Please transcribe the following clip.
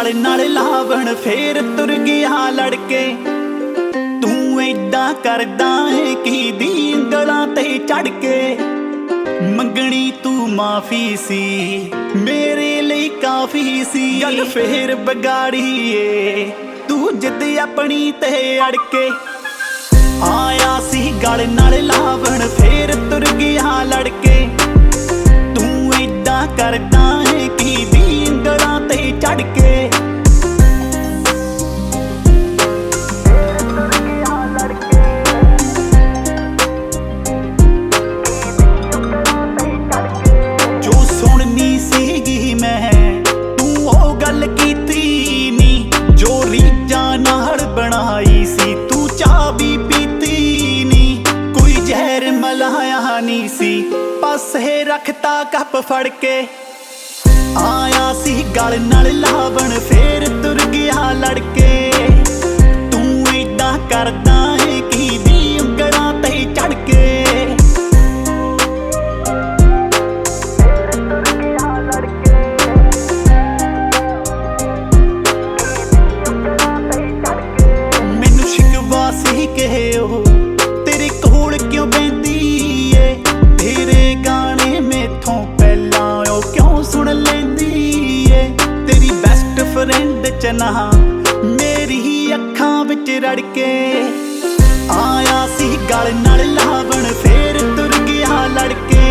ਗਲ ਨਾਲ ਲਾਵਣ ਫੇਰ ਤੁਰ ਗਿਆ ਲੜ ਕੇ। ਤੂੰ ਏਦਾਂ ਕਰਦਾ ਏ ਕੀ ਦੀ ਉਂਗਲਾਂ ਤੇ ਚੜ ਕੇ। ਮੰਗਣੀ ਤੂੰ ਮਾਫੀ ਸੀ ਮੇਰੇ ਲਈ ਕਾਫੀ ਸੀ। ਗੱਲ ਫੇਰ ਵਿਗਾੜੀ ਏ ਤੂੰ ਜਿੱਦ ਆਪਣੀ ਤੇ ਅੜ ਕੇ। ਆਇਆ ਸੀ ਗਲ ਨਾਲ ਲਾਵਣ ਫੇਰ ਤੁਰ ਗਿਆ ਲੜ ਕੇ। ਤੂੰ ਏਦਾਂ ਕਰਦਾ ਏ ਕੀ ਦੀ ਉਂਗਲਾਂ ਤੇ ਚੜ ਕੇ। ਜੋ ਸੁਣਨੀ ਸੀਗੀ ਮੈਂ ਤੂੰ ਉਹ ਗੱਲ ਕੀਤੀ ਨੀ। ਜੋ ਰੀਝਾਂ ਨਾਲ ਬਣਾਈ ਸੀ ਤੂੰ ਚਾਹ ਵੀ ਪੀਤੀ ਨੀ। ਕੋਈ ਜ਼ਹਿਰ ਮਲਾਇਆ ਨੀ ਸੀ ਪਾਸੇ ਰੱਖਤਾ ਕੱਪ ਫੜ ਕੇ। ਆਇਆ ਸੀ ਗਲ ਨਾਲ ਲਾਵਣ ਫੇਰ ਤੁਰ ਗਿਆ ਲੜ ਕੇ। ਤੂੰ ਏਦਾਂ ਕਰਦਾ ਏ ਕੀ ਦੀ ਉਂਗਲਾਂ ਤੇ ਚੜ ਕੇ। ਮੈਨੂੰ ਸ਼ਿਕਵਾ ਸੀ ਕਿ ਉਹ ਤੇਰੇ ਕੋਲ ਕਿਉਂ ਬੈਂਦੀ ਏ। ਤੇਰੇ ਗਾਣੇ ਮੈਥੋਂ ਪਹਿਲਾਂ ਉਹ ਕਿਉਂ ਸੁਣ ਲੈਂਦੀ ਏ। ਤੇਰੀ ਬੈਸਟ ਫਰੈਂਡ ਚ ਨਾ ਮੇਰੀ ਅੱਖਾਂ ਵਿੱਚ ਰੜ ਕੇ। ਆਇਆ ਸੀ ਗਲ ਨਾਲ ਲਾਵਣ ਫੇਰ ਤੁਰ ਗਿਆ ਲੜ ਕੇ।